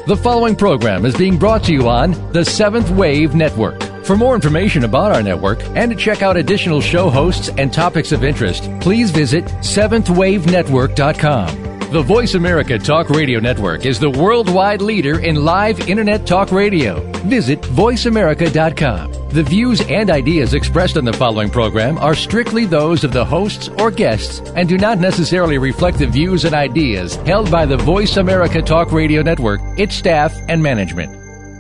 The following program is being brought to you on the Seventh Wave Network. For more information about our network and to check out additional show hosts and topics of interest, please visit seventhwavenetwork.com. The Voice America Talk Radio Network is the worldwide leader in live Internet talk radio. Visit voiceamerica.com. The views and ideas expressed on the following program are strictly those of the hosts or guests and do not necessarily reflect the views and ideas held by the Voice America Talk Radio Network, its staff, and management.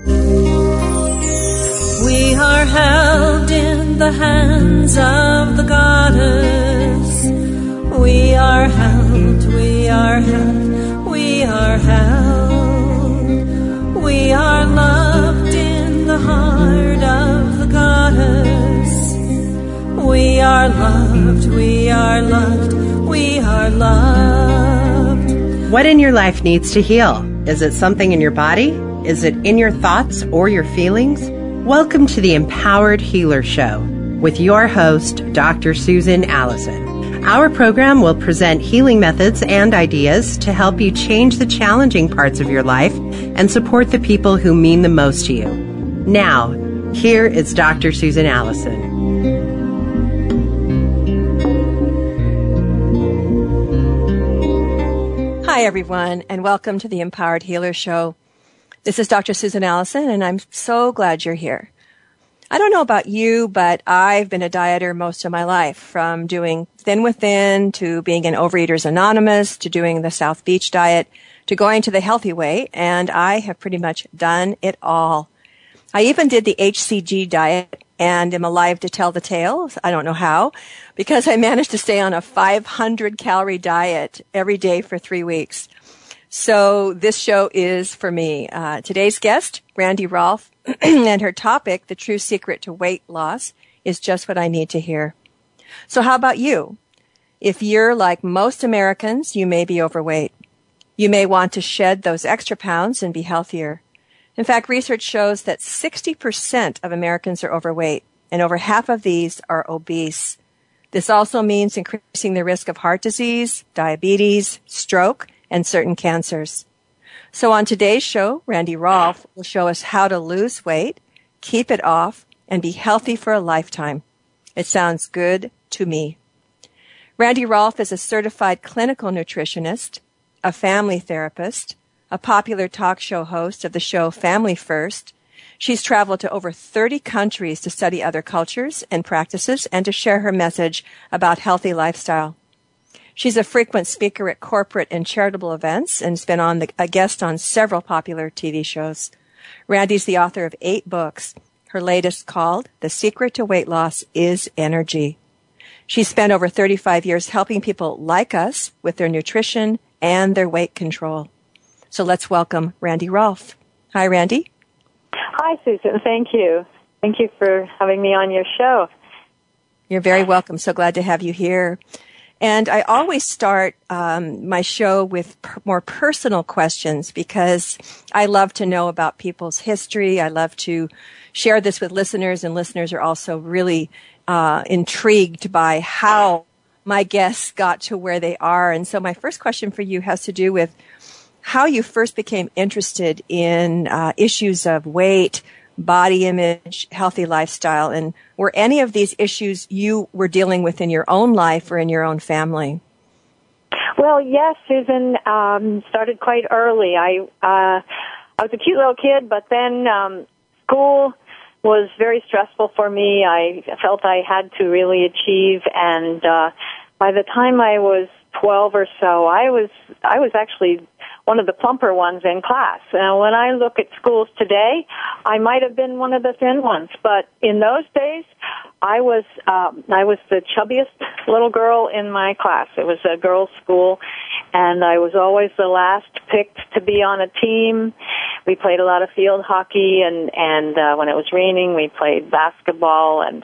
We are held in the hands of the goddess. We are held, we are held, we are held. We are loved in the heart of the goddess. We are loved, we are loved, we are loved. What in your life needs to heal? Is it something in your body? Is it in your thoughts or your feelings? Welcome to the Empowered Healer Show with your host, Dr. Susan Allison. Our program will present healing methods and ideas to help you change the challenging parts of your life and support the people who mean the most to you. Now, here is Dr. Susan Allison. Hi, everyone, and welcome to the Empowered Healer Show. This is Dr. Susan Allison, and I'm so glad you're here. I don't know about you, but I've been a dieter most of my life, from doing Thin Within to being in Overeaters Anonymous to doing the South Beach diet to going to the healthy way, and I have pretty much done it all. I even did the HCG diet and am alive to tell the tale. I don't know how, because I managed to stay on a 500-calorie diet every day for 3 weeks. So this show is for me. Today's guest, Randy Rolfe, and her topic, The True Secret to Weight Loss, is just what I need to hear. So how about you? If you're like most Americans, you may be overweight. You may want to shed those extra pounds and be healthier. In fact, research shows that 60% of Americans are overweight, and over half of these are obese. This also means increasing the risk of heart disease, diabetes, stroke, and certain cancers. So on today's show, Randy Rolfe will show us how to lose weight, keep it off, and be healthy for a lifetime. It sounds good to me. Randy Rolfe is a certified clinical nutritionist, a family therapist, a popular talk show host of the show Family First. She's traveled to over 30 countries to study other cultures and practices and to share her message about healthy lifestyle. She's a frequent speaker at corporate and charitable events and has been a guest on several popular TV shows. Randy's the author of 8 books. Her latest, called The Secret to Weight Loss, is Energy. She's spent over 35 years helping people like us with their nutrition and their weight control. So let's welcome Randy Rolfe. Hi, Randy. Hi, Susan. Thank you. Thank you for having me on your show. You're very welcome. So glad to have you here. And I always start my show with more personal questions because I love to know about people's history. I love to share this with listeners, and listeners are also really intrigued by how my guests got to where they are. And so my first question for you has to do with how you first became interested in issues of weight, body image, healthy lifestyle, and were any of these issues you were dealing with in your own life or in your own family? Well, yes, Susan, started quite early. I was a cute little kid, but then school was very stressful for me. I felt I had to really achieve, and by the time I was 12 or so, I was actually one of the plumper ones in class. Now, when I look at schools today, I might have been one of the thin ones, but in those days, I was the chubbiest little girl in my class. It was a girls' school, and I was always the last picked to be on a team. We played a lot of field hockey, and when it was raining, we played basketball, and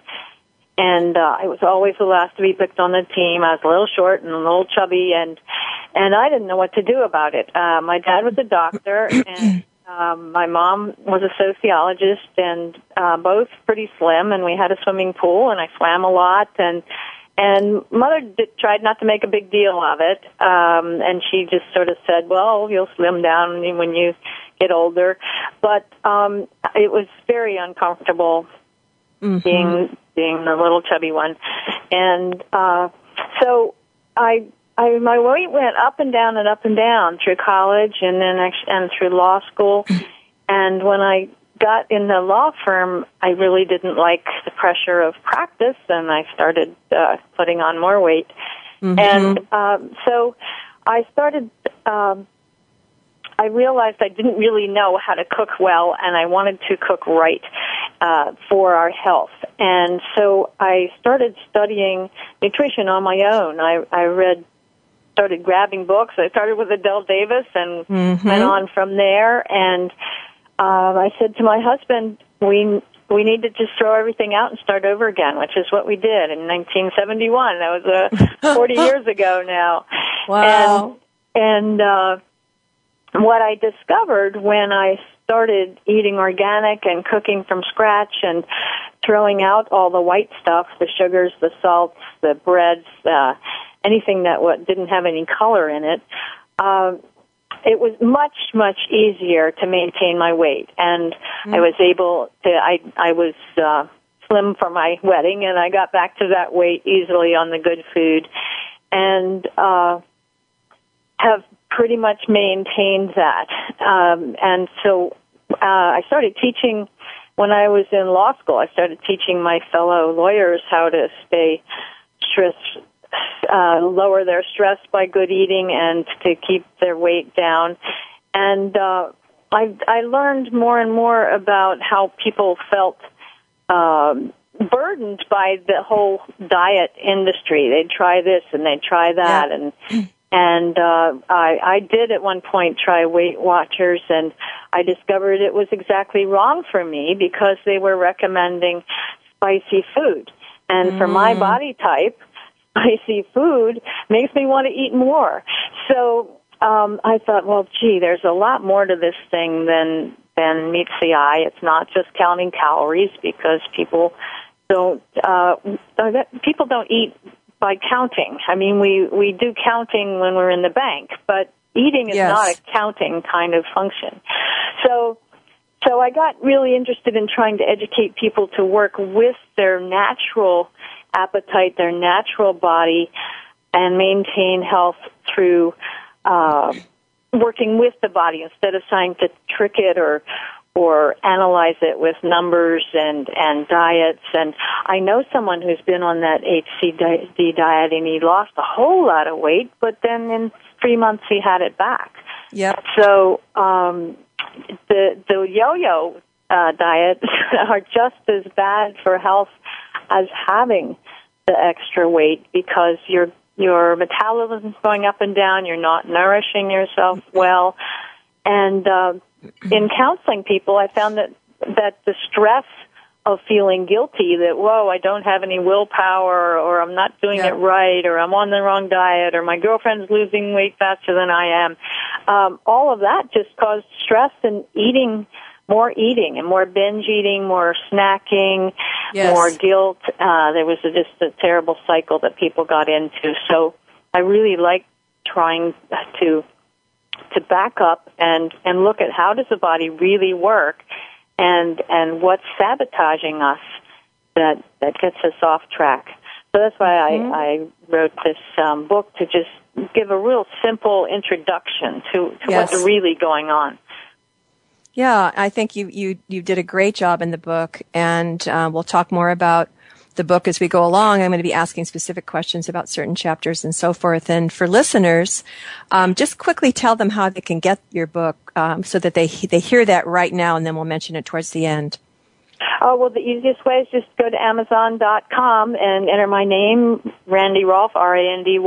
I was always the last to be picked on the team. I was a little short and a little chubby, and I didn't know what to do about it. My dad was a doctor, and my mom was a sociologist, and both pretty slim, and we had a swimming pool, and I swam a lot, and Mother tried not to make a big deal of it, and she just sort of said, well, you'll slim down when you get older. But it was very uncomfortable being the little chubby one. And so my weight went up and down and up and down through college and then and through law school. And when I got in the law firm, I really didn't like the pressure of practice, and I started putting on more weight. And so I started, I realized I didn't really know how to cook well, and I wanted to cook right for our health. And so I started studying nutrition on my own. I started grabbing books. I started with Adele Davis and went on from there. And I said to my husband, we need to just throw everything out and start over again, which is what we did in 1971. That was 40 years ago now. Wow. And what I discovered when I started eating organic and cooking from scratch and throwing out all the white stuff, the sugars, the salts, the breads, anything that didn't have any color in it, it was much, much easier to maintain my weight. And I was able to, I was slim for my wedding, and I got back to that weight easily on the good food, and have pretty much maintained that. And so I started teaching when I was in law school. I started teaching my fellow lawyers how to stay lower their stress by good eating and to keep their weight down. And I learned more and more about how people felt burdened by the whole diet industry. They'd try this and they'd try that, and I did at one point try Weight Watchers, and I discovered it was exactly wrong for me because they were recommending spicy food. And for my body type, spicy food makes me want to eat more. So I thought, well, gee, there's a lot more to this thing than meets the eye. It's not just counting calories, because people don't eat by counting. I mean, we do counting when we're in the bank, but eating is not a counting kind of function. So I got really interested in trying to educate people to work with their natural appetite, their natural body, and maintain health through working with the body instead of trying to trick it or analyze it with numbers and diets. And I know someone who's been on that HCD diet, and he lost a whole lot of weight, but then in 3 months he had it back. Yep. So the yo-yo diets are just as bad for health as having the extra weight, because your metabolism's going up and down, you're not nourishing yourself well. And in counseling people, I found that the stress of feeling guilty that, whoa, I don't have any willpower, or I'm not doing it right, or I'm on the wrong diet, or my girlfriend's losing weight faster than I am, all of that just caused stress and more eating and more binge eating, more snacking, more guilt. There was just a terrible cycle that people got into. So I really like trying to back up and look at how does the body really work, and what's sabotaging us that gets us off track. So that's why I wrote this book, to just give a real simple introduction to what's really going on. Yeah, I think you did a great job in the book, and we'll talk more about the book as we go along. I'm going to be asking specific questions about certain chapters and so forth. And for listeners, just quickly tell them how they can get your book so that they hear that right now, and then we'll mention it towards the end. Oh, well, the easiest way is just go to Amazon.com and enter my name, Randy Rolfe, RandyRolfe,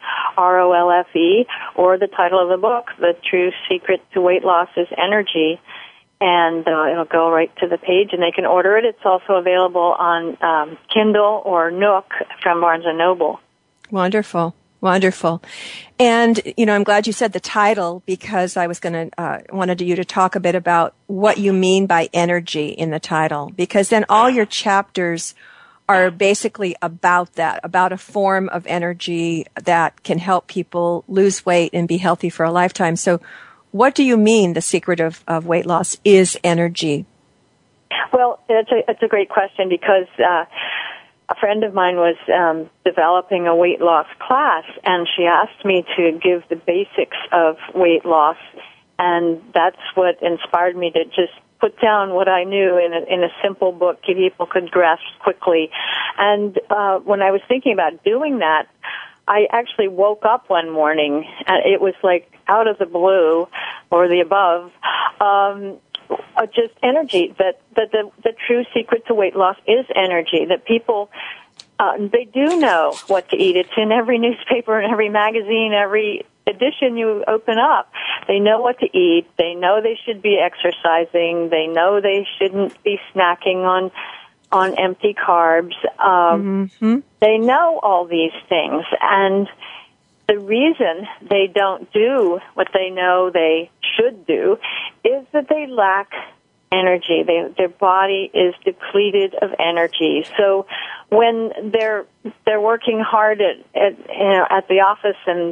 or the title of the book, The True Secret to Weight Loss is Energy. And it'll go right to the page, and they can order it. It's also available on Kindle or Nook from Barnes & Noble. Wonderful. Wonderful. And, I'm glad you said the title, because I was wanted you to talk a bit about what you mean by energy in the title, because then all your chapters are basically about that, about a form of energy that can help people lose weight and be healthy for a lifetime. So what do you mean the secret of weight loss is energy? Well, it's a great question because a friend of mine was developing a weight loss class, and she asked me to give the basics of weight loss, and that's what inspired me to just put down what I knew in a simple book people could grasp quickly. And when I was thinking about doing that, I actually woke up one morning, and it was like out of the blue or the above, just energy, that the true secret to weight loss is energy, that people, they do know what to eat. It's in every newspaper and every magazine, every edition you open up. They know what to eat. They know they should be exercising. They know they shouldn't be snacking on empty carbs. They know all these things, and the reason they don't do what they know they should do is that they lack energy. Their body is depleted of energy. So when they're working hard at the office and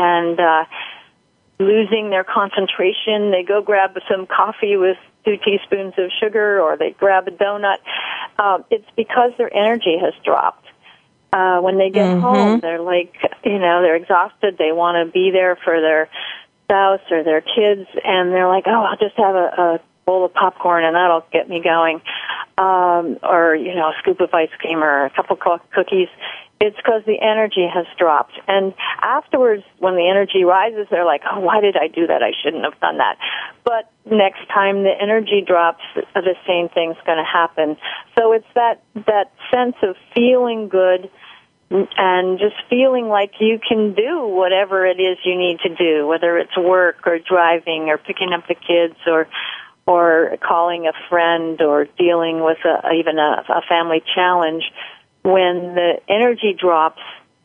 losing their concentration, they go grab some coffee with 2 teaspoons of sugar, or they grab a donut. It's because their energy has dropped. When they get home, they're like, they're exhausted. They want to be there for their spouse or their kids, and they're like, oh, I'll just have a bowl of popcorn and that'll get me going. Or, a scoop of ice cream or a couple cookies. It's because the energy has dropped. And afterwards, when the energy rises, they're like, oh, why did I do that? I shouldn't have done that. But next time the energy drops, the same thing's going to happen. So it's that sense of feeling good and just feeling like you can do whatever it is you need to do, whether it's work or driving or picking up the kids or calling a friend or dealing with even a family challenge. When the energy drops,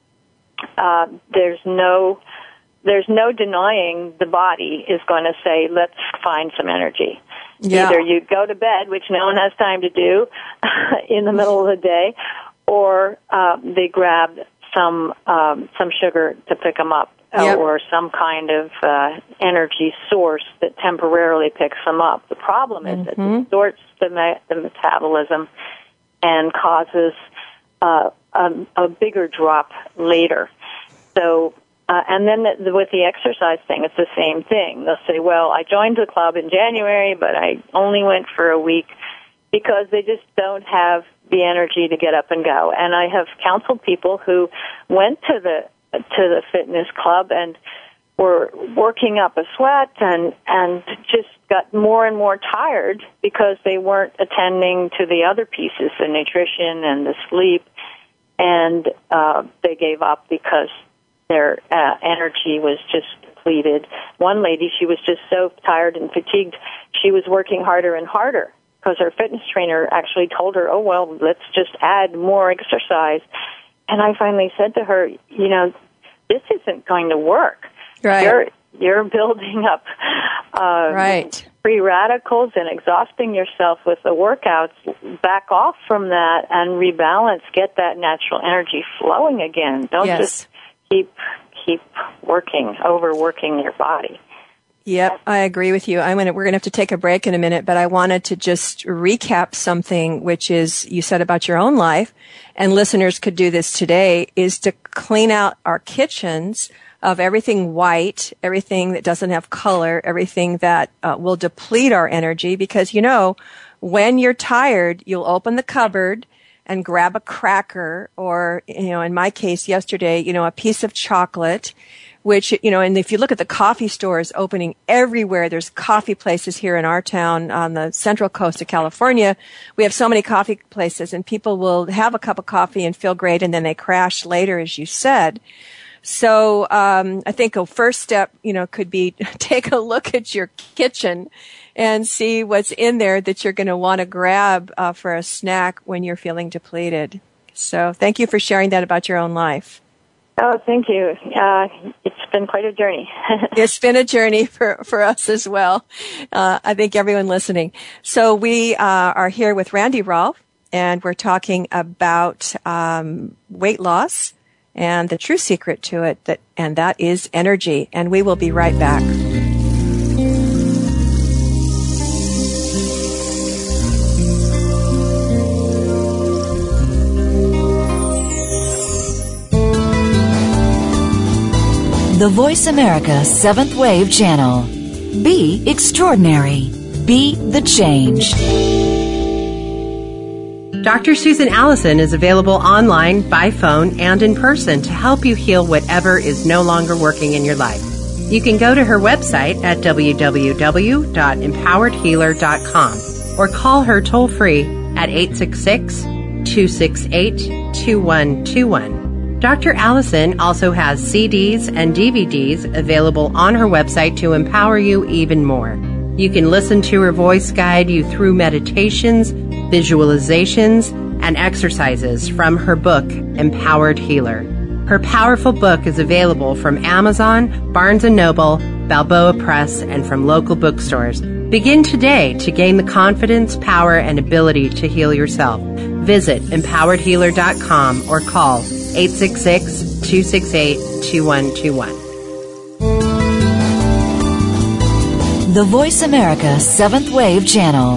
there's no denying the body is going to say, let's find some energy. Yeah. Either you go to bed, which no one has time to do in the middle of the day, or they grab some sugar to pick them up, or some kind of energy source that temporarily picks them up. The problem is it distorts the metabolism and causes a bigger drop later. So, and then with the exercise thing, it's the same thing. They'll say, well, I joined the club in January, but I only went for a week, because they just don't have the energy to get up and go. And I have counseled people who went to the fitness club and were working up a sweat and just got more and more tired because they weren't attending to the other pieces, the nutrition and the sleep, and they gave up because their energy was just depleted. One lady, she was just so tired and fatigued, she was working harder and harder because her fitness trainer actually told her, oh, well, let's just add more exercise. And I finally said to her, this isn't going to work. Right. You're building up free radicals and exhausting yourself with the workouts. Back off from that and rebalance. Get that natural energy flowing again. Don't just keep overworking your body. Yep, I agree with you. We're going to have to take a break in a minute, but I wanted to just recap something, which is you said about your own life, and listeners could do this today, is to clean out our kitchens of everything white, everything that doesn't have color, everything that will deplete our energy, because, when you're tired, you'll open the cupboard and grab a cracker or, in my case yesterday, a piece of chocolate, which, and if you look at the coffee stores opening everywhere, there's coffee places here in our town on the central coast of California. We have so many coffee places, and people will have a cup of coffee and feel great, and then they crash later, as you said. So I think a first step, could be take a look at your kitchen and see what's in there that you're going to want to grab for a snack when you're feeling depleted. So thank you for sharing that about your own life. Oh, thank you. It's been quite a journey. It's been a journey for us as well. I think everyone listening. So we are here with Randy Rolfe, and we're talking about weight loss and the true secret to it, and that is energy. And we will be right back. The Voice America 7th Wave Channel. Be extraordinary. Be the change. Dr. Susan Allison is available online, by phone, and in person to help you heal whatever is no longer working in your life. You can go to her website at www.empoweredhealer.com or call her toll-free at 866-268-2121. Dr. Allison also has CDs and DVDs available on her website to empower you even more. You can listen to her voice guide you through meditations, visualizations, and exercises from her book, Empowered Healer. Her powerful book is available from Amazon, Barnes & Noble, Balboa Press, and from local bookstores. Begin today to gain the confidence, power, and ability to heal yourself. Visit empoweredhealer.com or call 866-268-2121. The Voice America 7th Wave Channel.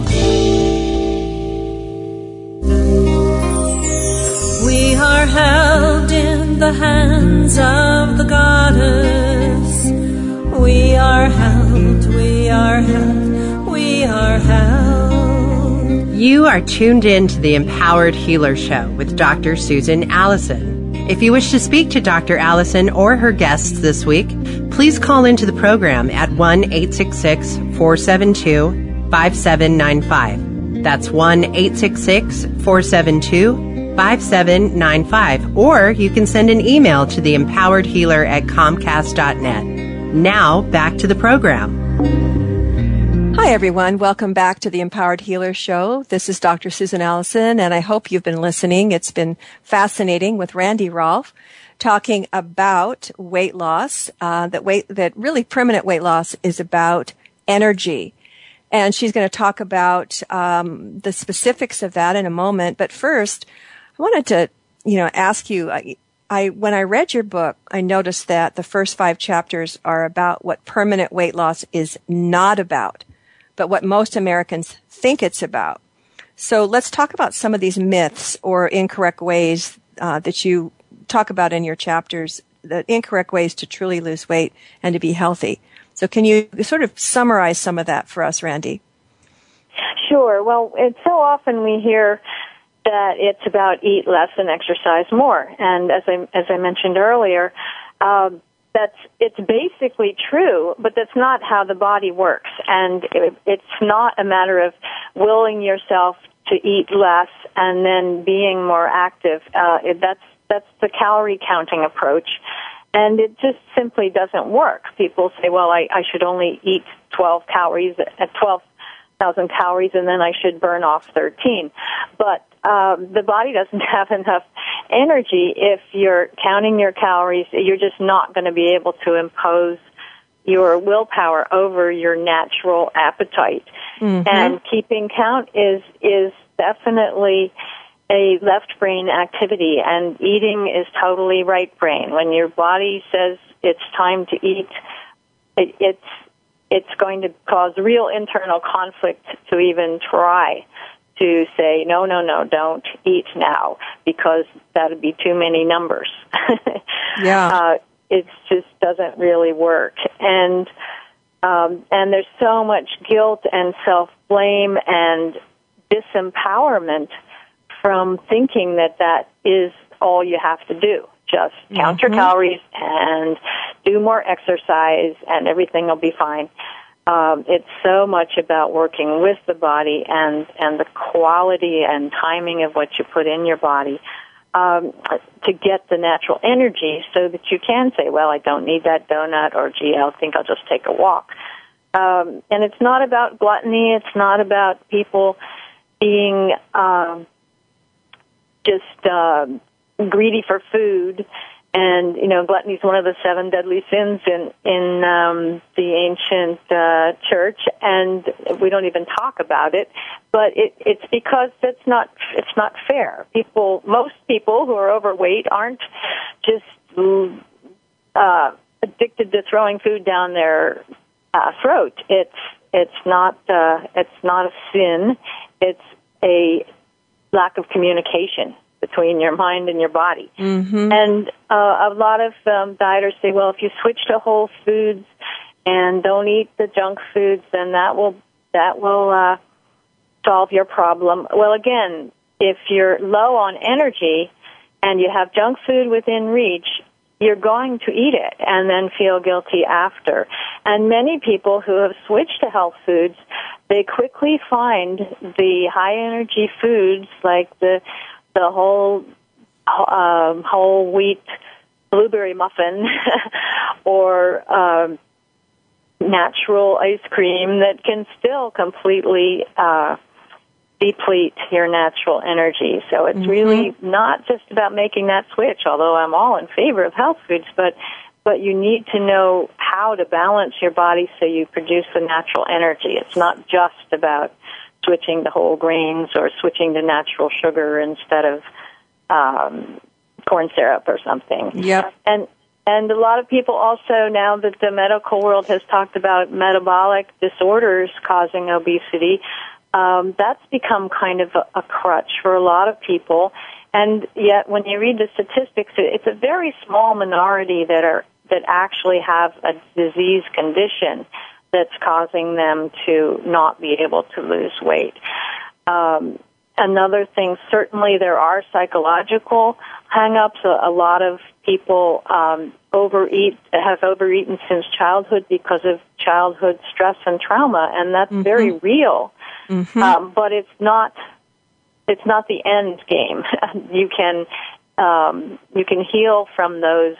We are held in the hands of the goddess. We are held, we are held, we are held. You are tuned in to the Empowered Healer Show with Dr. Susan Allison. If you wish to speak to Dr. Allison or her guests this week, please call into the program at 1-866-472-5795. That's 1-866-472-5795. Or you can send an email to theempoweredhealer@comcast.net. Now, back to the program. Hi, everyone. Welcome back to the Empowered Healer Show. This is Dr. Susan Allison, and I hope you've been listening. It's been fascinating with Randy Rolfe talking about weight loss, that really permanent weight loss is about energy. And she's going to talk about the specifics of that in a moment. But first, I wanted to, ask you, when I read your book, I noticed that the first 5 chapters are about what permanent weight loss is not about, but what most Americans think it's about. So let's talk about some of these myths or incorrect ways that you talk about in your chapters, the incorrect ways to truly lose weight and to be healthy. So can you sort of summarize some of that for us, Randy? Sure. Well, it's so often we hear that it's about eat less and exercise more. And as I mentioned earlier, it's basically true, but that's not how the body works. And it's not a matter of willing yourself to eat less and then being more active. That's the calorie counting approach. And it just simply doesn't work. People say, well, I should only eat 12,000 calories and then I should burn off 13. But the body doesn't have enough energy. If you're counting your calories, you're just not going to be able to impose your willpower over your natural appetite. Mm-hmm. And keeping count is definitely a left brain activity, and eating is totally right brain. When your body says it's time to eat, it's going to cause real internal conflict to even try to say, no, don't eat now, because that would be too many numbers. Yeah. It just doesn't really work. And there's so much guilt and self-blame and disempowerment from thinking that is all you have to do. Just count your calories and do more exercise and everything will be fine. It's so much about working with the body and the quality and timing of what you put in your body to get the natural energy so that you can say, well, I don't need that donut, or gee, I think I'll just take a walk. And it's not about gluttony. It's not about people being just greedy for food. And, gluttony is one of the 7 deadly sins in the ancient church, and we don't even talk about it. But it's because it's not fair. Most people who are overweight aren't just addicted to throwing food down their throat. It's not a sin. It's a lack of communication between your mind and your body. Mm-hmm. And a lot of dieters say, well, if you switch to whole foods and don't eat the junk foods, then that will solve your problem. Well, again, if you're low on energy and you have junk food within reach, you're going to eat it and then feel guilty after. And many people who have switched to health foods, they quickly find the high energy foods like the whole wheat blueberry muffin or natural ice cream that can still completely deplete your natural energy. So it's really not just about making that switch, although I'm all in favor of health foods, but you need to know how to balance your body so you produce the natural energy. It's not just about switching to whole grains or switching to natural sugar instead of corn syrup or something. Yep. And a lot of people also, now that the medical world has talked about metabolic disorders causing obesity, that's become kind of a crutch for a lot of people. And yet, when you read the statistics, it's a very small minority that actually have a disease condition that's causing them to not be able to lose weight. Another thing, certainly there are psychological hang-ups. A lot of people have overeaten since childhood because of childhood stress and trauma, and that's very real. Mm-hmm. But it's not the end game. You can heal from those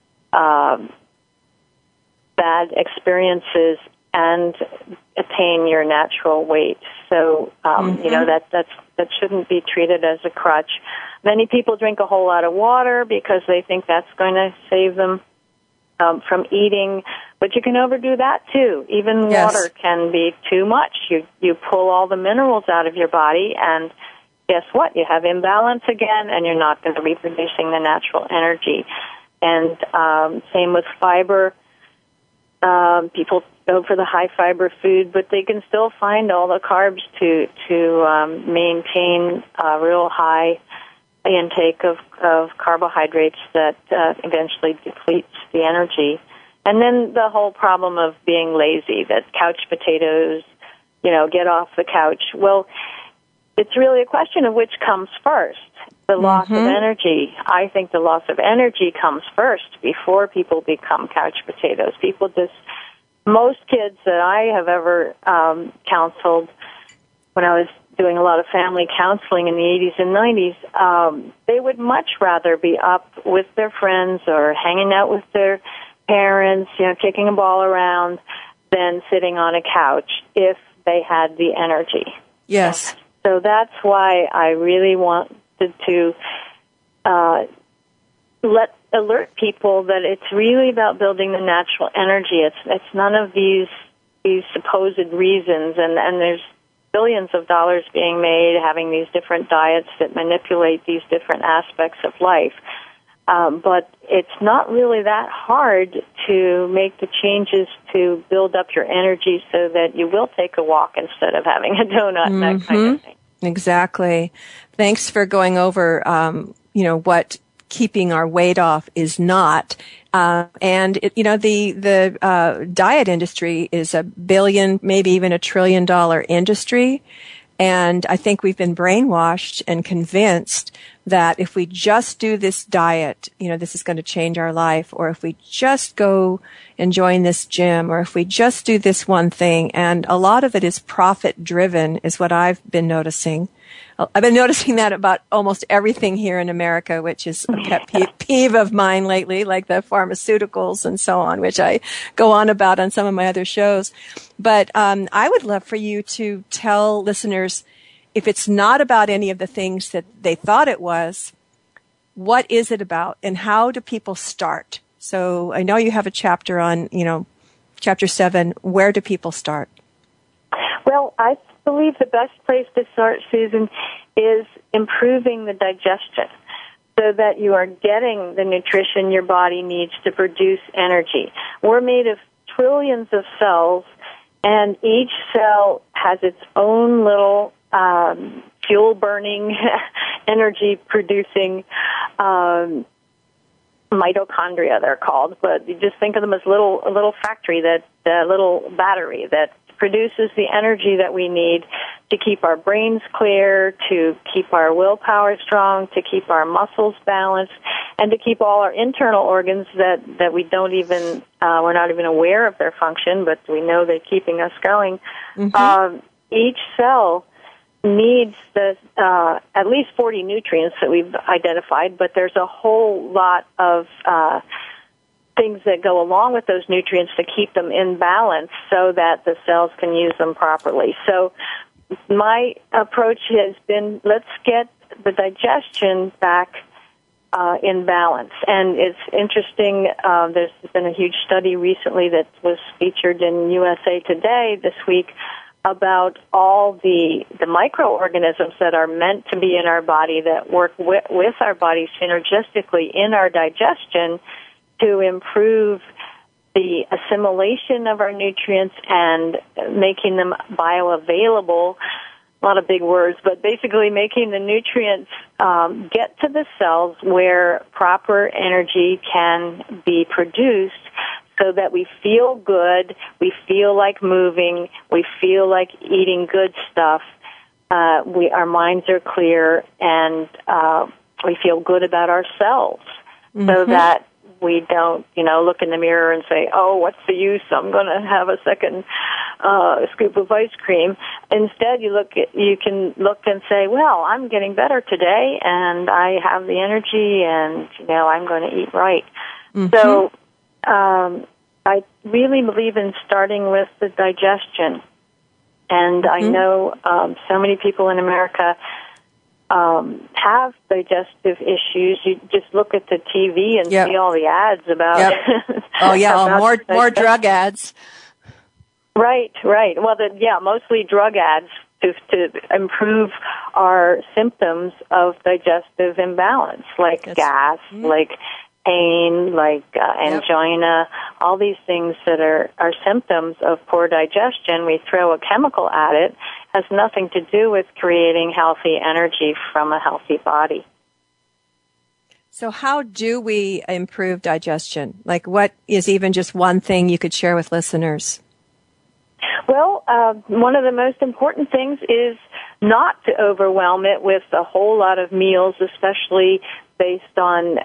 bad experiences and attain your natural weight. So that shouldn't be treated as a crutch. Many people drink a whole lot of water because they think that's going to save them from eating, but you can overdo that too. Even water can be too much. You pull all the minerals out of your body, and guess what? You have imbalance again, and you're not going to be producing the natural energy. And same with fiber. People go for the high fiber food, but they can still find all the carbs to maintain a real high intake of carbohydrates that eventually depletes the energy. And then the whole problem of being lazy, that couch potatoes, get off the couch. Well, it's really a question of which comes first. The loss of energy. I think the loss of energy comes first before people become couch potatoes. Most kids that I have ever counseled when I was doing a lot of family counseling in the 80s and 90s, they would much rather be up with their friends or hanging out with their parents, kicking a ball around than sitting on a couch if they had the energy. Yes. So that's why I really wanted to alert people that it's really about building the natural energy. It's none of these supposed reasons, and there's billions of dollars being made having these different diets that manipulate these different aspects of life. But it's not really that hard to make the changes to build up your energy so that you will take a walk instead of having a donut and that kind of thing. Exactly. Thanks for going over, what keeping our weight off is not. And the diet industry is $1 billion, maybe even $1 trillion industry. And I think we've been brainwashed and convinced that if we just do this diet, this is going to change our life, or if we just go and join this gym, or if we just do this one thing. And a lot of it is profit driven is what I've been noticing. I've been noticing that about almost everything here in America, which is a pet peeve of mine lately, like the pharmaceuticals and so on, which I go on about on some of my other shows. But I would love for you to tell listeners, if it's not about any of the things that they thought it was, what is it about, and how do people start? So I know you have a chapter on, Chapter 7. Where do people start? Well, I believe the best place to start, Susan, is improving the digestion so that you are getting the nutrition your body needs to produce energy. We're made of trillions of cells, and each cell has its own little fuel-burning, energy-producing mitochondria, they're called. But you just think of them as a little factory, a little battery that produces the energy that we need to keep our brains clear, to keep our willpower strong, to keep our muscles balanced, and to keep all our internal organs that we don't even, we're not even aware of their function, but we know they're keeping us going. Each cell needs at least 40 nutrients that we've identified, but there's a whole lot of things that go along with those nutrients to keep them in balance so that the cells can use them properly. So my approach has been, let's get the digestion back in balance. And it's interesting, there's been a huge study recently that was featured in USA Today this week about all the microorganisms that are meant to be in our body that work with our body synergistically in our digestion to improve the assimilation of our nutrients and making them bioavailable. A lot of big words, but basically making the nutrients get to the cells where proper energy can be produced so that we feel good, we feel like moving, we feel like eating good stuff, our minds are clear, and we feel good about ourselves so that we don't, look in the mirror and say, oh, what's the use? I'm going to have a second scoop of ice cream. Instead, you can look and say, well, I'm getting better today, and I have the energy, and, I'm going to eat right. So I really believe in starting with the digestion. And I know so many people in America have digestive issues. You just look at the TV and see all the ads about. Oh yeah, about more drug ads. Right. Well, mostly drug ads to improve our symptoms of digestive imbalance, like gas, like pain, like angina, all these things that are symptoms of poor digestion. We throw a chemical at it. Has nothing to do with creating healthy energy from a healthy body. So how do we improve digestion? Like, what is even just one thing you could share with listeners? Well, one of the most important things is not to overwhelm it with a whole lot of meals, especially based on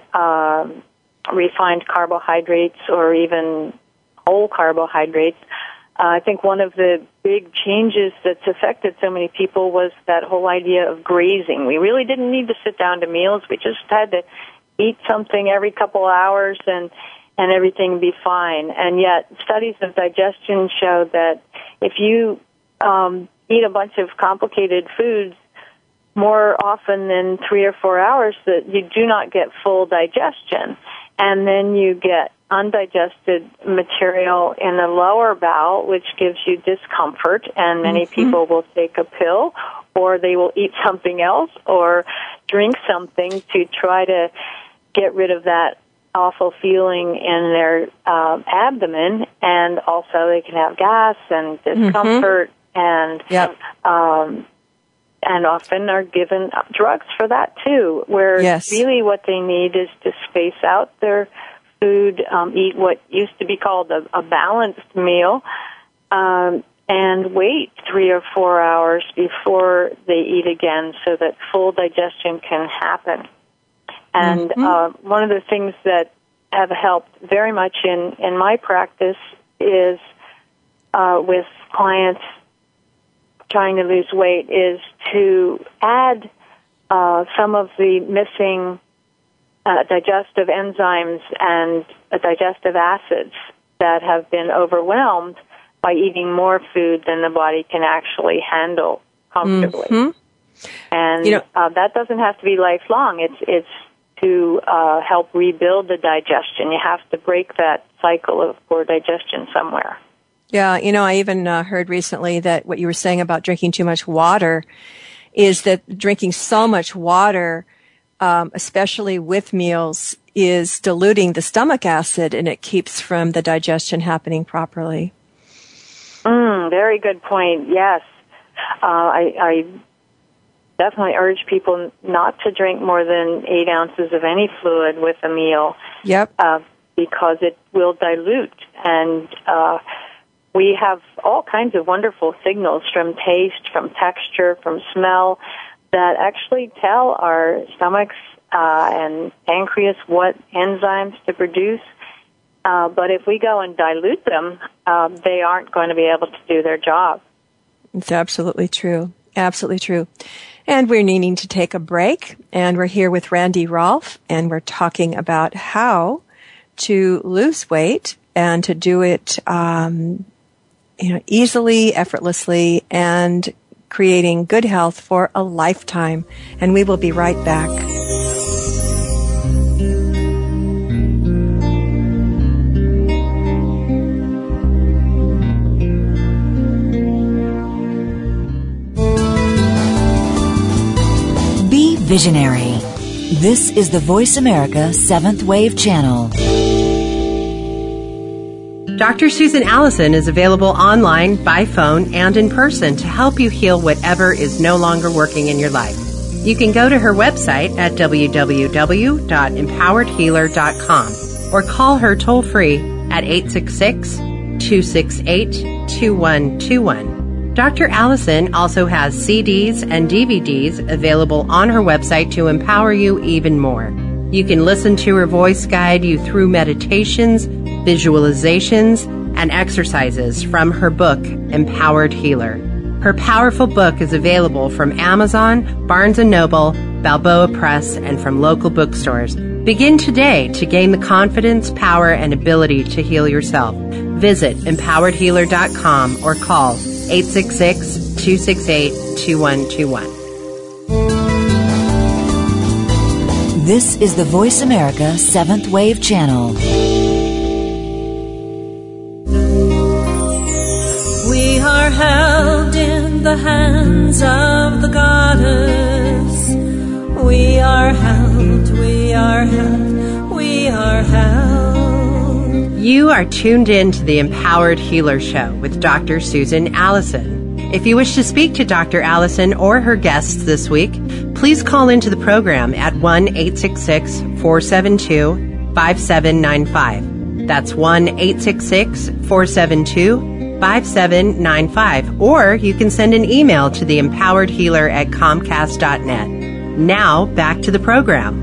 refined carbohydrates or even whole carbohydrates. I think one of the big changes that's affected so many people was that whole idea of grazing. We really didn't need to sit down to meals. We just had to eat something every couple hours and everything be fine. And yet studies of digestion show that if you eat a bunch of complicated foods more often than 3 or 4 hours, that you do not get full digestion. And then you get undigested material in the lower bowel, which gives you discomfort, and many people will take a pill, or they will eat something else, or drink something to try to get rid of that awful feeling in their abdomen, and also they can have gas and discomfort, and often are given drugs for that too, where really what they need is to space out their food, eat what used to be called a balanced meal, and wait 3 or 4 hours before they eat again so that full digestion can happen. And one of the things that have helped very much in my practice is with clients trying to lose weight is to add some of the missing digestive enzymes and digestive acids that have been overwhelmed by eating more food than the body can actually handle comfortably. And that doesn't have to be lifelong. It's to help rebuild the digestion. You have to break that cycle of poor digestion somewhere. Yeah, I even heard recently that what you were saying about drinking too much water is that drinking so much water, especially with meals, is diluting the stomach acid, and it keeps from the digestion happening properly. Very good point. Yes, I definitely urge people not to drink more than 8 ounces of any fluid with a meal. Yep. Because it will dilute. And we have all kinds of wonderful signals from taste, from texture, from smell that actually tell our stomachs and pancreas what enzymes to produce. But if we go and dilute them, they aren't going to be able to do their job. It's absolutely true. Absolutely true. And we're needing to take a break. And we're here with Randy Rolfe, and we're talking about how to lose weight and to do it easily, effortlessly, and creating good health for a lifetime. And we will be right back. Be visionary. This is the Voice America 7th Wave Channel. Dr. Susan Allison is available online, by phone, and in person to help you heal whatever is no longer working in your life. You can go to her website at www.empoweredhealer.com or call her toll-free at 866-268-2121. Dr. Allison also has CDs and DVDs available on her website to empower you even more. You can listen to her voice guide you through meditations, visualizations, and exercises from her book, Empowered Healer. Her powerful book is available from Amazon, Barnes & Noble, Balboa Press, and from local bookstores. Begin today to gain the confidence, power, and ability to heal yourself. Visit empoweredhealer.com or call 866-268-2121. This is the Voice America 7th Wave Channel. We are held in the hands of the goddess. We are held, we are held, we are held. You are tuned in to the Empowered Healer Show with Dr. Susan Allison. If you wish to speak to Dr. Allison or her guests this week, please call into the program at 1-866-472-5795. That's 1-866-472-5795. Or you can send an email to the empoweredhealer@comcast.net. Now, back to the program.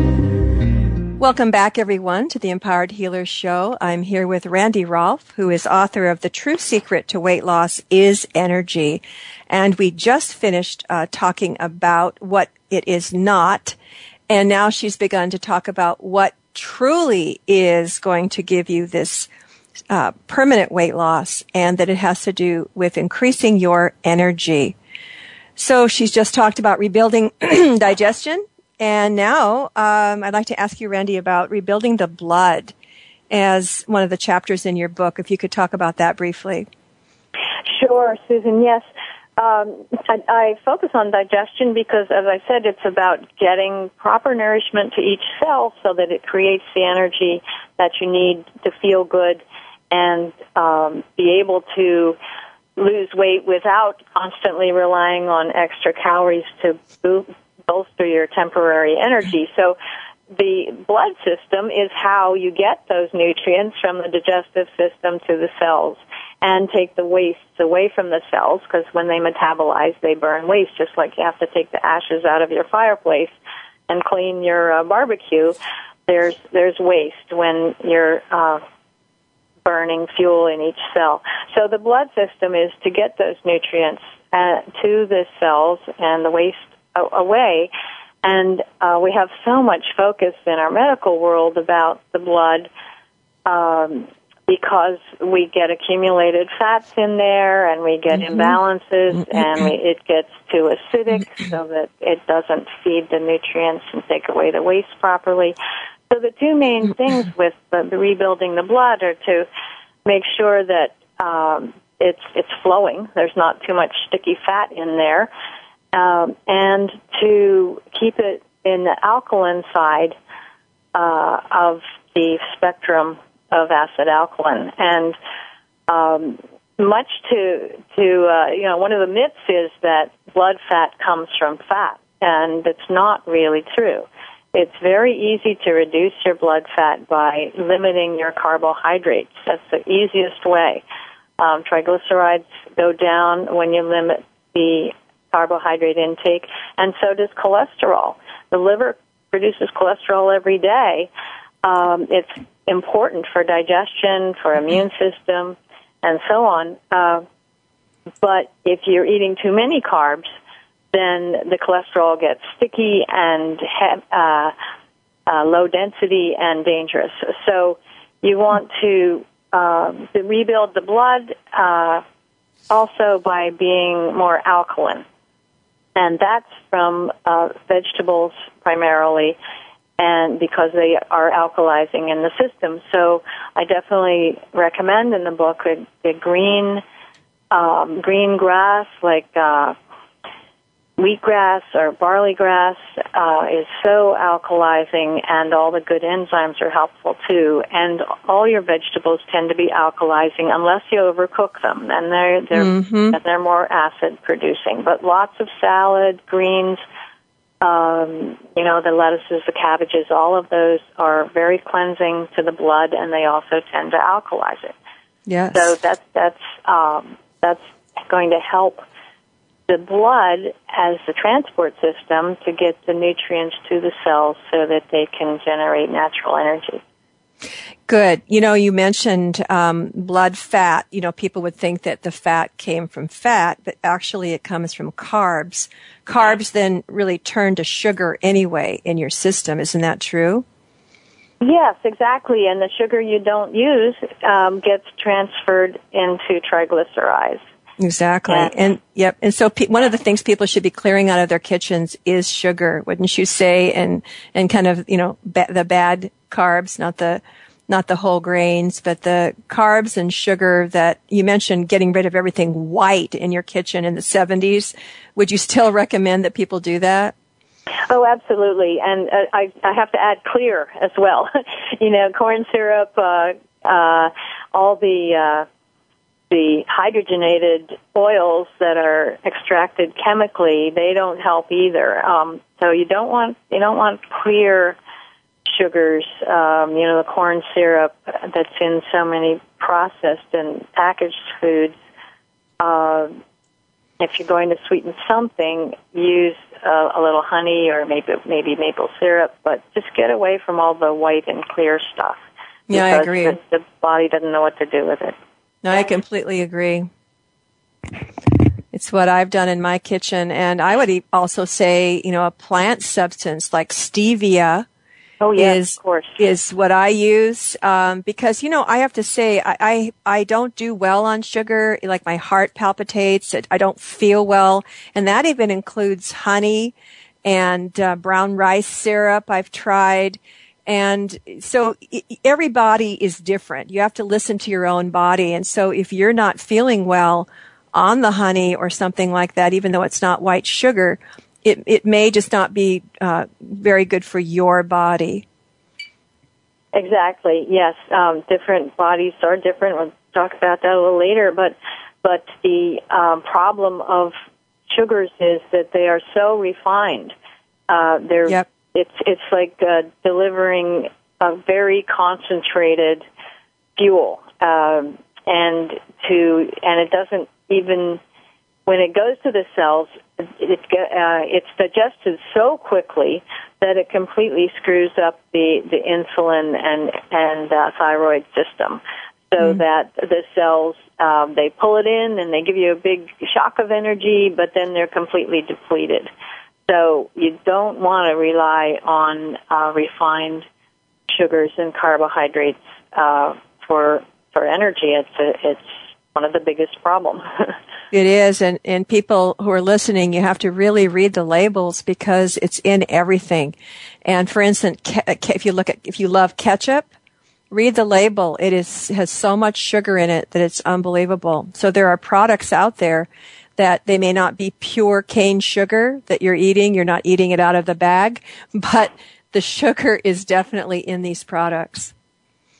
Welcome back, everyone, to the Empowered Healer Show. I'm here with Randy Rolfe, who is author of The True Secret to Weight Loss is Energy. And we just finished talking about what it is not. And now she's begun to talk about what truly is going to give you this permanent weight loss, and that it has to do with increasing your energy. So she's just talked about rebuilding digestion. And now I'd like to ask you, Randy, about rebuilding the blood as one of the chapters in your book. If you could talk about that briefly. Sure, Susan, yes. I focus on digestion because, as I said, it's about getting proper nourishment to each cell so that it creates the energy that you need to feel good and be able to lose weight without constantly relying on extra calories to bolster your temporary energy. So the blood system is how you get those nutrients from the digestive system to the cells and take the wastes away from the cells, because when they metabolize, they burn waste, just like you have to take the ashes out of your fireplace and clean your barbecue. There's waste when you're burning fuel in each cell. So the blood system is to get those nutrients to the cells and the waste away. And we have so much focus in our medical world about the blood because we get accumulated fats in there and we get imbalances and it gets too acidic so that it doesn't feed the nutrients and take away the waste properly. So the two main things with the rebuilding the blood are to make sure that it's flowing, there's not too much sticky fat in there, and to keep it in the alkaline side of the spectrum of acid alkaline. And much to one of the myths is that blood fat comes from fat, and it's not really true. It's very easy to reduce your blood fat by limiting your carbohydrates. That's the easiest way. Triglycerides go down when you limit the carbohydrate intake, and so does cholesterol. The liver produces cholesterol every day. It's important for digestion, for immune system, and so on. But if you're eating too many carbs, then the cholesterol gets sticky and low density and dangerous. So you want to rebuild the blood also by being more alkaline. And that's from vegetables primarily, and because they are alkalizing in the system. So I definitely recommend in the book the green grass like wheatgrass or barley grass is so alkalizing, and all the good enzymes are helpful too. And all your vegetables tend to be alkalizing unless you overcook them, and they're more acid producing. But lots of salad, greens, the lettuces, the cabbages, all of those are very cleansing to the blood, and they also tend to alkalize it. Yes. So that's going to help the blood as the transport system to get the nutrients to the cells so that they can generate natural energy. Good. You mentioned blood fat. People would think that the fat came from fat, but actually it comes from carbs. Carbs then really turn to sugar anyway in your system. Isn't that true? Yes, exactly. And the sugar you don't use gets transferred into triglycerides. Exactly. And so one of the things people should be clearing out of their kitchens is sugar, wouldn't you say? And kind of, the bad carbs, not the whole grains, but the carbs and sugar that you mentioned, getting rid of everything white in your kitchen in the 70s. Would you still recommend that people do that? Oh, absolutely. And I have to add clear as well. Corn syrup, all the hydrogenated oils that are extracted chemically, they don't help either. So you don't want clear sugars, the corn syrup that's in so many processed and packaged foods. If you're going to sweeten something, use a little honey or maybe maple syrup, but just get away from all the white and clear stuff. Yeah, I agree. The body doesn't know what to do with it. No, I completely agree. It's what I've done in my kitchen. And I would also say, a plant substance like stevia is what I use. Because, I have to say, I don't do well on sugar. Like my heart palpitates. I don't feel well. And that even includes honey and brown rice syrup I've tried. And so every body is different. You have to listen to your own body. And so if you're not feeling well on the honey or something like that, even though it's not white sugar, it may just not be very good for your body. Exactly. Yes. Different bodies are different. We'll talk about that a little later. But the problem of sugars is that they are so refined. Yep. It's like delivering a very concentrated fuel, and it doesn't even, when it goes to the cells, it's digested so quickly that it completely screws up the insulin and thyroid system, so that the cells they pull it in and they give you a big shock of energy, but then they're completely depleted. So you don't want to rely on refined sugars and carbohydrates for energy. It's one of the biggest problems. It is, and people who are listening, you have to really read the labels because it's in everything. And for instance, if you love ketchup, read the label. It has so much sugar in it that it's unbelievable. So there are products out there that they may not be pure cane sugar that you're eating. You're not eating it out of the bag, but the sugar is definitely in these products.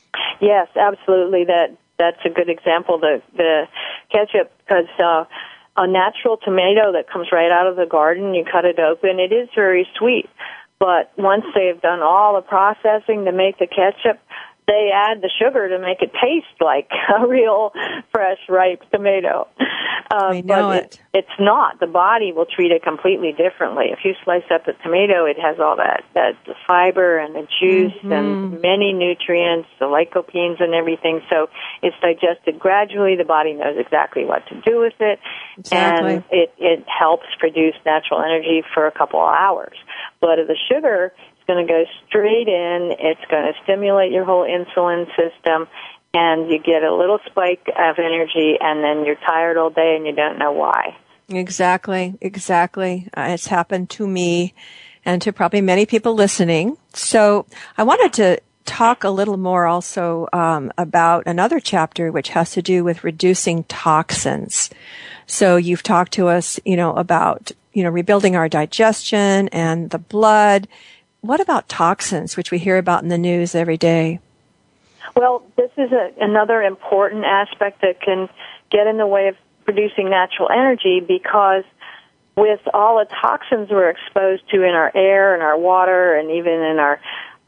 Yes, absolutely. That's a good example. The ketchup, because a natural tomato that comes right out of the garden. You cut it open. It is very sweet. But once they've done all the processing to make the ketchup, they add the sugar to make it taste like a real fresh, ripe tomato. I know but it's not. The body will treat it completely differently. If you slice up a tomato, it has all that fiber and the juice and many nutrients, the lycopenes and everything. So it's digested gradually. The body knows exactly what to do with it. Exactly. And it helps produce natural energy for a couple of hours. But the sugar is going to go straight in. It's going to stimulate your whole insulin system, and you get a little spike of energy, and then you're tired all day and you don't know why. Exactly. It's happened to me and to probably many people listening. So I wanted to talk a little more also about another chapter which has to do with reducing toxins. So you've talked to us, about, rebuilding our digestion and the blood. What about toxins, which we hear about in the news every day? Well, this is another important aspect that can get in the way of producing natural energy, because with all the toxins we're exposed to in our air and our water and even in our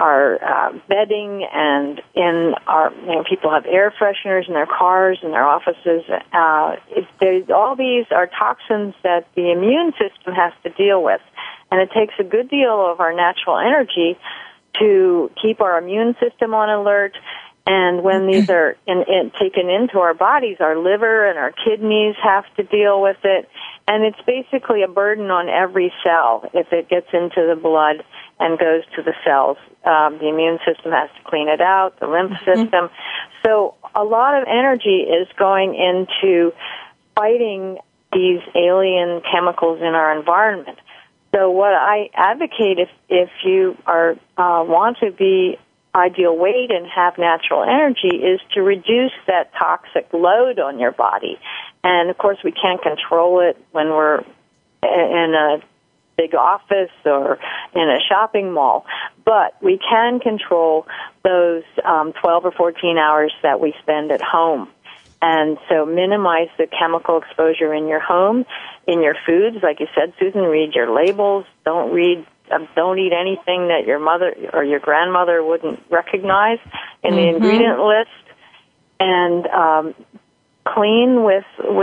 bedding and in our, people have air fresheners in their cars and their offices. All these are toxins that the immune system has to deal with. And it takes a good deal of our natural energy to keep our immune system on alert. And when these are taken into our bodies, our liver and our kidneys have to deal with it. And it's basically a burden on every cell if it gets into the blood and goes to the cells. The immune system has to clean it out, the lymph system. So a lot of energy is going into fighting these alien chemicals in our environment. So what I advocate, if you are want to be ideal weight and have natural energy, is to reduce that toxic load on your body. And of course, we can't control it when we're in a big office or in a shopping mall, but we can control those 12 or 14 hours that we spend at home. And so minimize the chemical exposure in your home, in your foods. Like you said, Susan, read your labels. Don't eat anything that your mother or your grandmother wouldn't recognize in the ingredient list. And clean with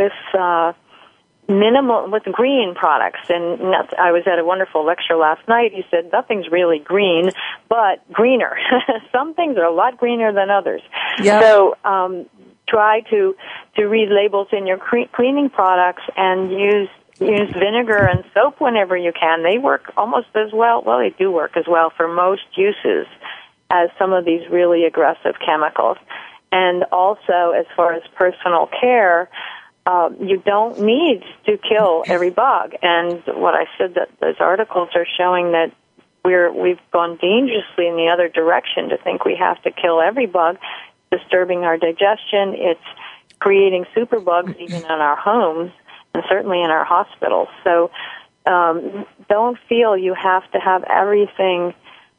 green products. And I was at a wonderful lecture last night. He said nothing's really green, but greener. Some things are a lot greener than others. Yep. So try to read labels in your cleaning products and use vinegar and soap whenever you can. They work almost as well. Well, they do work as well for most uses as some of these really aggressive chemicals. And also, as far as personal care, you don't need to kill every bug. And what I said, that those articles are showing that we've gone dangerously in the other direction to think we have to kill every bug, disturbing our digestion. It's creating superbugs even in our homes and certainly in our hospitals. So don't feel you have to have everything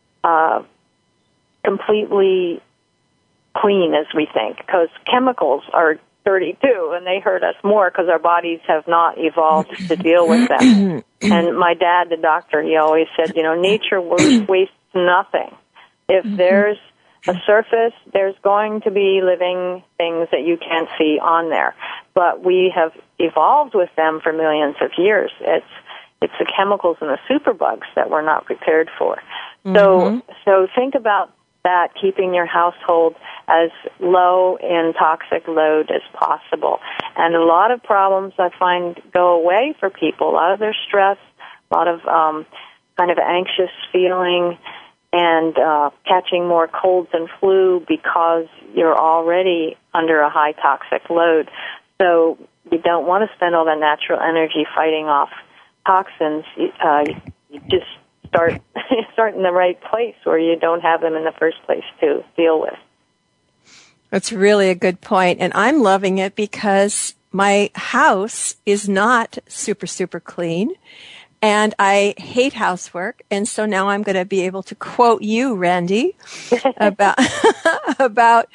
completely clean as we think, because chemicals are dirty too, and they hurt us more because our bodies have not evolved to deal with them. And my dad, the doctor, he always said, nature wastes nothing. If there's a surface, there's going to be living things that you can't see on there. But we have evolved with them for millions of years. It's the chemicals and the superbugs that we're not prepared for. So think about that, keeping your household as low in toxic load as possible. And a lot of problems I find go away for people. A lot of their stress, a lot of kind of anxious feeling, and catching more colds and flu because you're already under a high toxic load. So you don't want to spend all that natural energy fighting off toxins. You just start in the right place where you don't have them in the first place to deal with. That's really a good point. And I'm loving it because my house is not super, super clean. And I hate housework. And so now I'm going to be able to quote you, Randy, about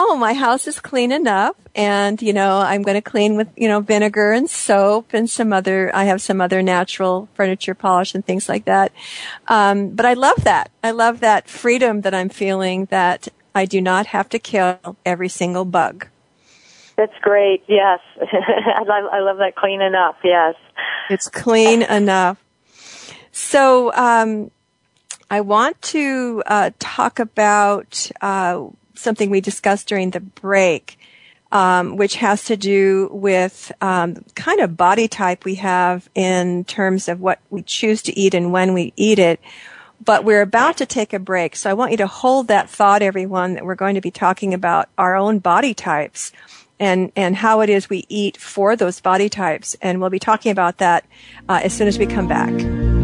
oh, my house is clean enough, and, I'm going to clean with, vinegar and soap and I have some other natural furniture polish and things like that. But I love that. I love that freedom that I'm feeling, that I do not have to kill every single bug. That's great, yes. I love that, clean enough, yes. It's clean enough. So I want to talk about something we discussed during the break, which has to do with kind of body type we have in terms of what we choose to eat and when we eat it. But we're about to take a break, so I want you to hold that thought, everyone, that we're going to be talking about our own body types and how it is we eat for those body types. And we'll be talking about that as soon as we come back.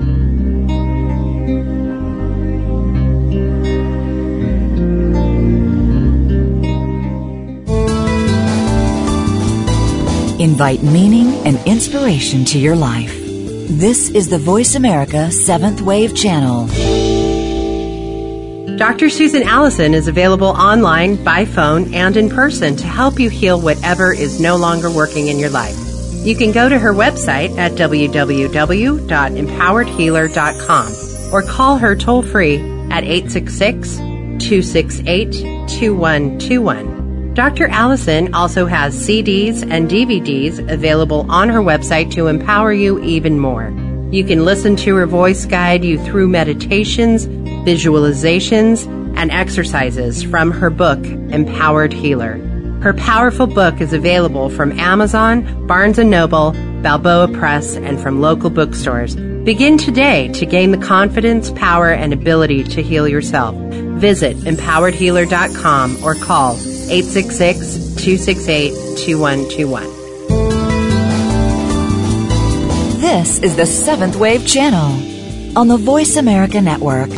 Invite meaning and inspiration to your life. This is the Voice America 7th Wave Channel. Dr. Susan Allison is available online, by phone, and in person to help you heal whatever is no longer working in your life. You can go to her website at www.empoweredhealer.com or call her toll-free at 866-268-2121. Dr. Allison also has CDs and DVDs available on her website to empower you even more. You can listen to her voice guide you through meditations, visualizations, and exercises from her book, Empowered Healer. Her powerful book is available from Amazon, Barnes & Noble, Balboa Press, and from local bookstores. Begin today to gain the confidence, power, and ability to heal yourself. Visit empoweredhealer.com or call 866-268-2121. This is the 7th Wave Channel on the Voice America Network.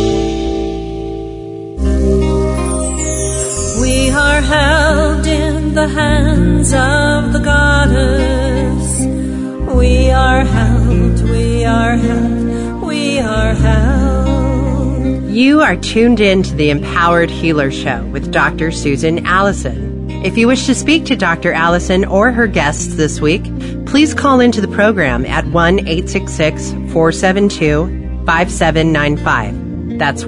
We are held in the hands of the goddess. We are held, we are held, we are held. You are tuned in to the Empowered Healer Show with Dr. Susan Allison. If you wish to speak to Dr. Allison or her guests this week, please call into the program at 1-866-472-5795. That's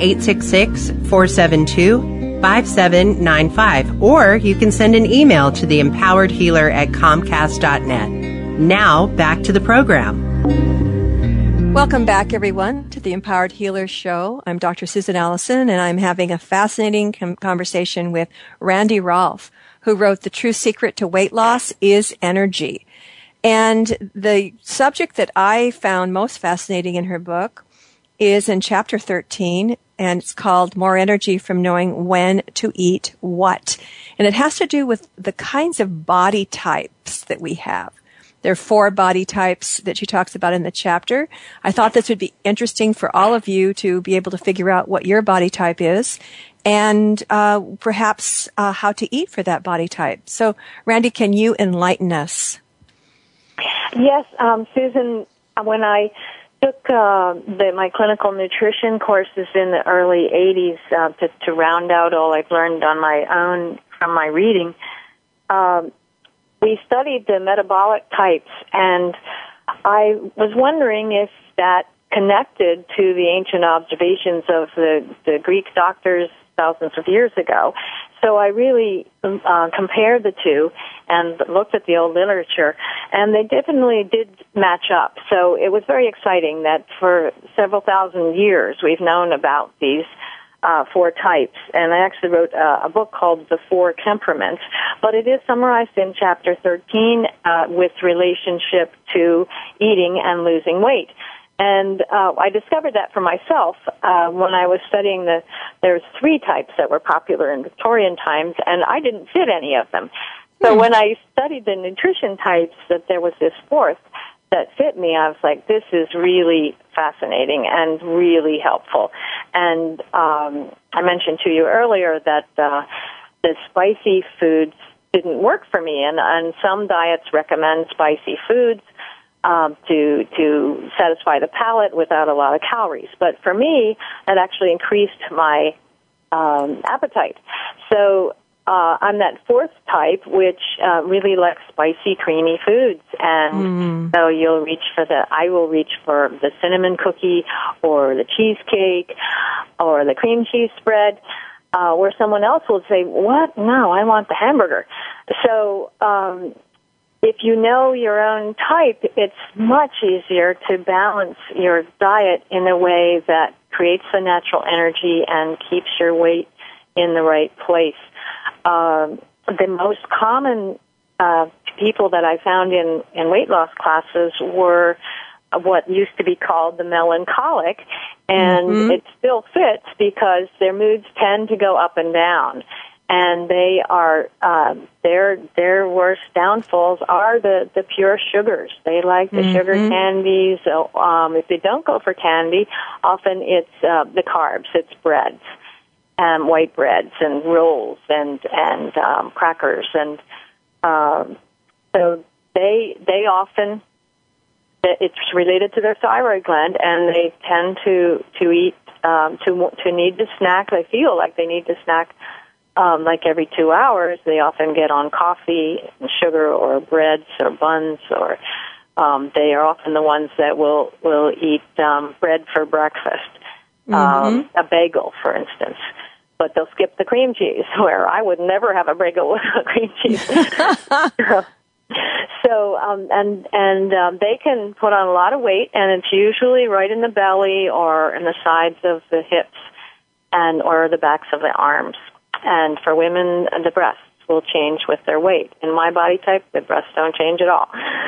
1-866-472-5795. Or you can send an email to the empoweredhealer@comcast.net. Now, back to the program. Welcome back, everyone, to the Empowered Healer Show. I'm Dr. Susan Allison, and I'm having a fascinating conversation with Randy Rolfe, who wrote The True Secret to Weight Loss is Energy. And the subject that I found most fascinating in her book is in chapter 13, and it's called More Energy from Knowing When to Eat What. And it has to do with the kinds of body types that we have. There are 4 body types that she talks about in the chapter. I thought this would be interesting for all of you to be able to figure out what your body type is and perhaps how to eat for that body type. So, Randy, can you enlighten us? Yes, Susan, when I took my clinical nutrition courses in the early 80s to round out all I've learned on my own from my reading, we studied the metabolic types, and I was wondering if that connected to the ancient observations of the Greek doctors thousands of years ago. So I really compared the two and looked at the old literature, and they definitely did match up. So it was very exciting that for several thousand years we've known about these 4 types, and I actually wrote a book called The 4 Temperaments, but it is summarized in chapter 13 with relationship to eating and losing weight. And I discovered that for myself when I was studying there's 3 types that were popular in Victorian times, and I didn't fit any of them. So when I studied the nutrition types, that there was this 4th that fit me, I was like, this is really fascinating and really helpful. And I mentioned to you earlier that the spicy foods didn't work for me, and some diets recommend spicy foods to satisfy the palate without a lot of calories. But for me, that actually increased my appetite. So I'm that fourth type, which really likes spicy, creamy foods, and so I will reach for the cinnamon cookie or the cheesecake or the cream cheese spread, where someone else will say, "What? No, I want the hamburger." So, if you know your own type, it's much easier to balance your diet in a way that creates the natural energy and keeps your weight in the right place. The most common people that I found in weight loss classes were what used to be called the melancholic, and it still fits because their moods tend to go up and down. And they are their worst downfalls are the pure sugars. They like the sugar candies. So, if they don't go for candy, often it's the carbs. It's breads, white breads, and rolls, and crackers, and so they often, it's related to their thyroid gland, and they tend to eat to need to snack. They feel like they need to snack. Like every 2 hours, they often get on coffee and sugar or breads or buns, or they are often the ones that will eat bread for breakfast, a bagel, for instance. But they'll skip the cream cheese, where I would never have a bagel with cream cheese. So, they can put on a lot of weight, and it's usually right in the belly or in the sides of the hips or the backs of the arms. And for women, the breasts will change with their weight. In my body type, the breasts don't change at all.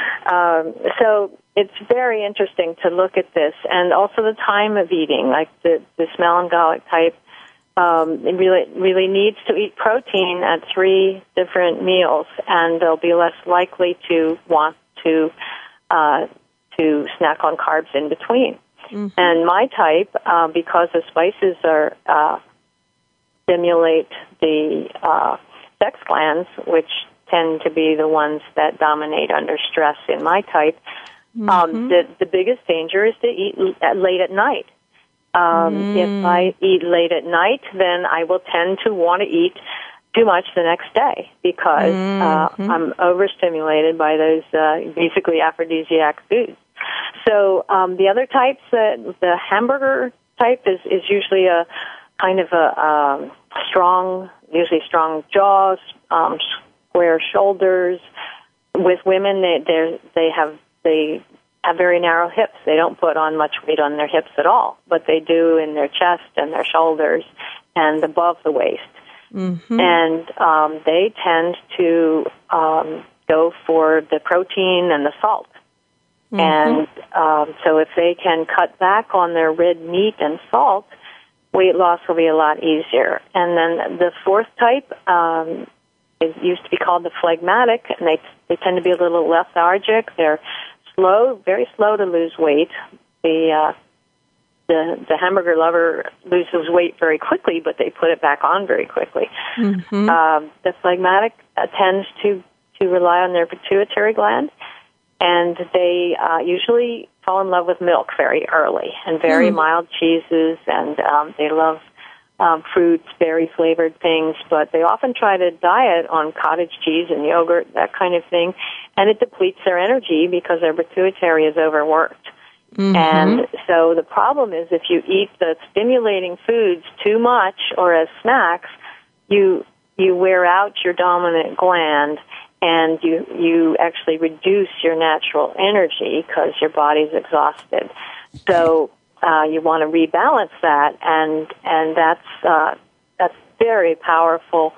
So it's very interesting to look at this. And also the time of eating, like this melancholic type, it really needs to eat protein at 3 different meals, and they'll be less likely to want to snack on carbs in between. And my type, because the spices stimulate the sex glands, which tend to be the ones that dominate under stress in my type, the biggest danger is to eat late at night. If I eat late at night, then I will tend to want to eat too much the next day because I'm overstimulated by those basically aphrodisiac foods. So the other types, the hamburger type is usually a kind of a usually strong jaws, square shoulders. With women, they have very narrow hips. They don't put on much weight on their hips at all, but they do in their chest and their shoulders and above the waist. And they tend to go for the protein and the salt. And so if they can cut back on their red meat and salt, weight loss will be a lot easier. And then the fourth type, it used to be called the phlegmatic, and they tend to be a little lethargic. They're very slow to lose weight. The hamburger lover loses weight very quickly, but they put it back on very quickly. The phlegmatic tends to rely on their pituitary gland, and they usually fall in love with milk very early and very mild cheeses, and they love fruits, berry-flavored things, but they often try to diet on cottage cheese and yogurt, that kind of thing, and it depletes their energy because their pituitary is overworked. And so the problem is if you eat the stimulating foods too much or as snacks, you wear out your dominant gland, and you actually reduce your natural energy because your body's exhausted. So you want to rebalance that, and that's very powerful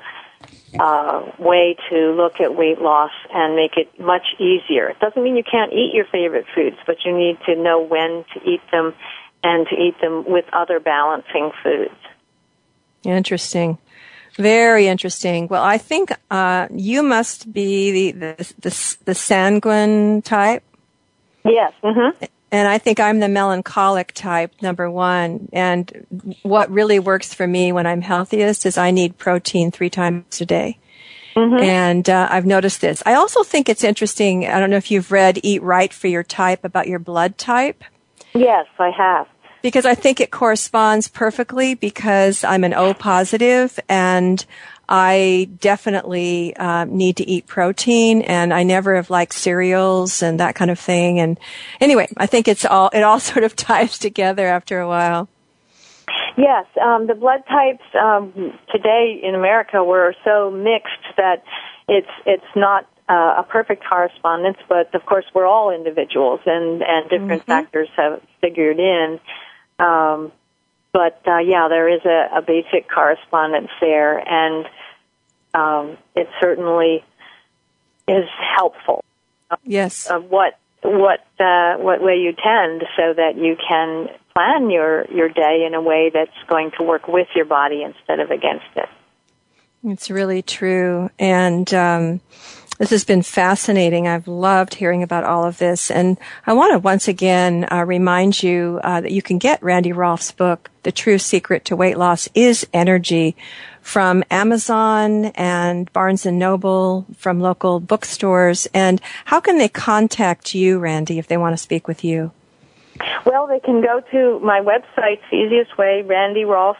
way to look at weight loss and make it much easier. It doesn't mean you can't eat your favorite foods, but you need to know when to eat them and to eat them with other balancing foods. Interesting. Very interesting. Well, I think you must be the sanguine type. Yes. And I think I'm the melancholic type, number 1. And what really works for me when I'm healthiest is I need protein 3 times a day. And I've noticed this. I also think it's interesting. I don't know if you've read Eat Right for Your Type about your blood type. Yes, I have. Because I think it corresponds perfectly because I'm an O positive, and I definitely need to eat protein, and I never have liked cereals and that kind of thing. And anyway, I think it all sort of ties together after a while. Yes, the blood types today in America were so mixed that it's not a perfect correspondence, but of course we're all individuals, and different factors have figured in. But there is a basic correspondence there, and it certainly is helpful. Yes. Of what way you tend, so that you can plan your day in a way that's going to work with your body instead of against it. It's really true, and this has been fascinating. I've loved hearing about all of this. And I want to once again remind you that you can get Randy Rolfe's book, The True Secret to Weight Loss is Energy, from Amazon and Barnes & Noble, from local bookstores. And how can they contact you, Randy, if they want to speak with you? Well, they can go to my website, the easiest way, Randy Rolfe,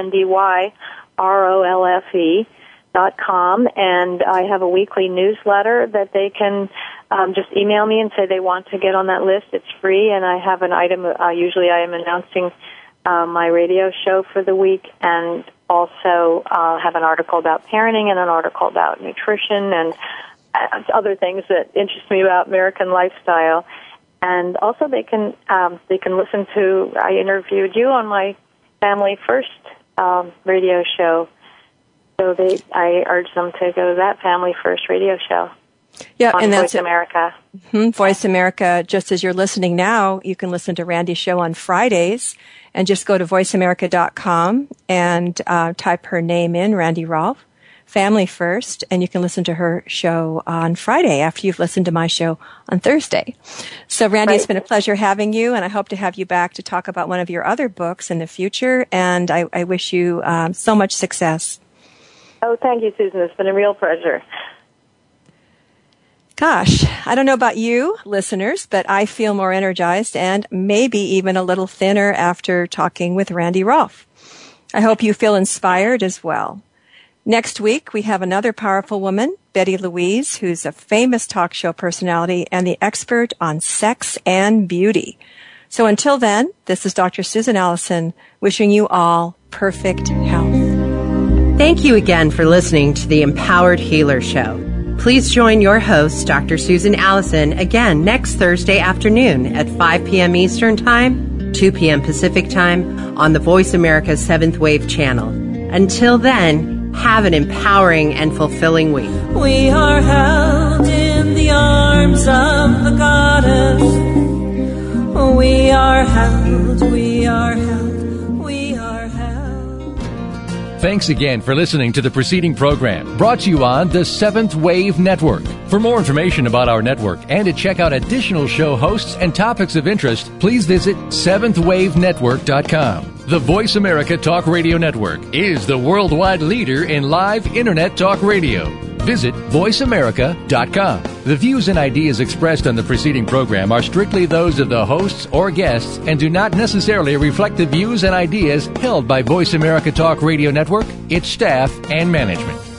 RandyRolfe.com, and I have a weekly newsletter that they can just email me and say they want to get on that list. It's free, and I have an item. Usually I am announcing my radio show for the week, and also have an article about parenting and an article about nutrition and other things that interest me about American lifestyle. And also they can listen to, I interviewed you on my Family First radio show. So I urge them to go to that Family First radio show. Yeah, on and that's Voice America. Voice America. Just as you're listening now, you can listen to Randy's show on Fridays, and just go to voiceamerica.com and type her name in, Randy Rolfe, Family First, and you can listen to her show on Friday after you've listened to my show on Thursday. So, Randy, It's been a pleasure having you, and I hope to have you back to talk about one of your other books in the future. And I wish you so much success. Oh, thank you, Susan. It's been a real pleasure. Gosh, I don't know about you, listeners, but I feel more energized and maybe even a little thinner after talking with Randy Rolfe. I hope you feel inspired as well. Next week, we have another powerful woman, Betty Louise, who's a famous talk show personality and the expert on sex and beauty. So until then, this is Dr. Susan Allison wishing you all perfect health. Thank you again for listening to the Empowered Healer Show. Please join your host, Dr. Susan Allison, again next Thursday afternoon at 5 p.m. Eastern Time, 2 p.m. Pacific Time on the Voice America 7th Wave channel. Until then, have an empowering and fulfilling week. We are held in the arms of the goddess. We are held, we are held, we are held. Thanks again for listening to the preceding program, brought to you on the 7th Wave Network. For more information about our network and to check out additional show hosts and topics of interest, please visit 7thwavenetwork.com. The Voice America Talk Radio Network is the worldwide leader in live Internet talk radio. Visit voiceamerica.com. The views and ideas expressed on the preceding program are strictly those of the hosts or guests and do not necessarily reflect the views and ideas held by Voice America Talk Radio Network, its staff, and management.